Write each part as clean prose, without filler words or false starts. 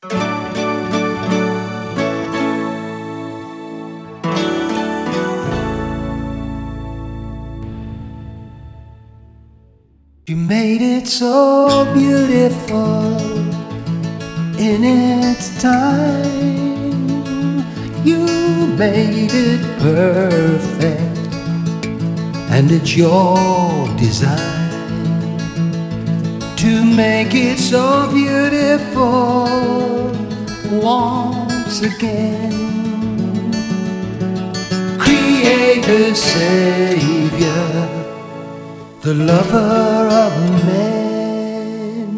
You made it so beautiful in its time. You made it perfect, and it's your design to make it so beautiful once again. Creator, Savior, the lover of men.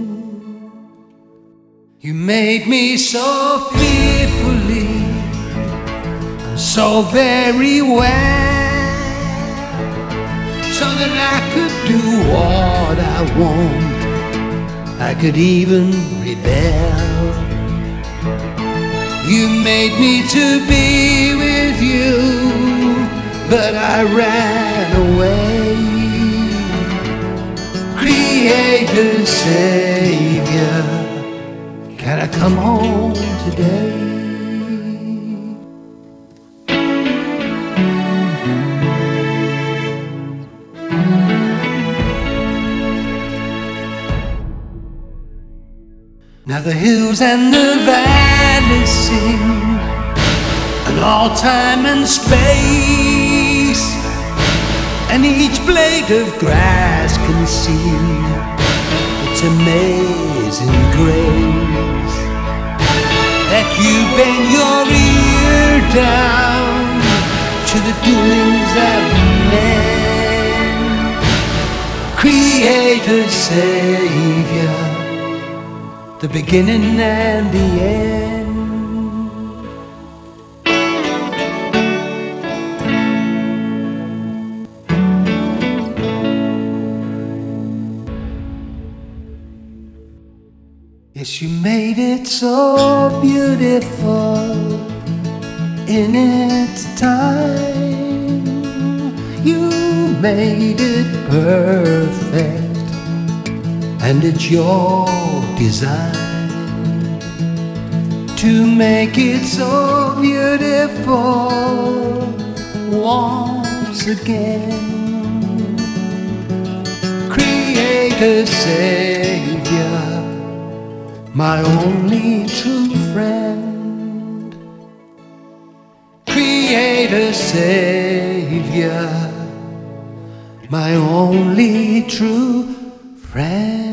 You made me so fearfully and so very well, so that I could do what I want, I could even rebel. You made me to be with you, but I ran away. Creator, Savior, can I come home today? Now the hills and the valleys sing, and all time and space, and each blade of grass can see its amazing grace. That you bend your ear down to the doings of men. Creator, Savior, the beginning and the end. Yes, you made it so beautiful in its time. You made it perfect, and it's your design to make it so beautiful once again. Creator, Savior, my only true friend. Creator, Savior, my only true friend.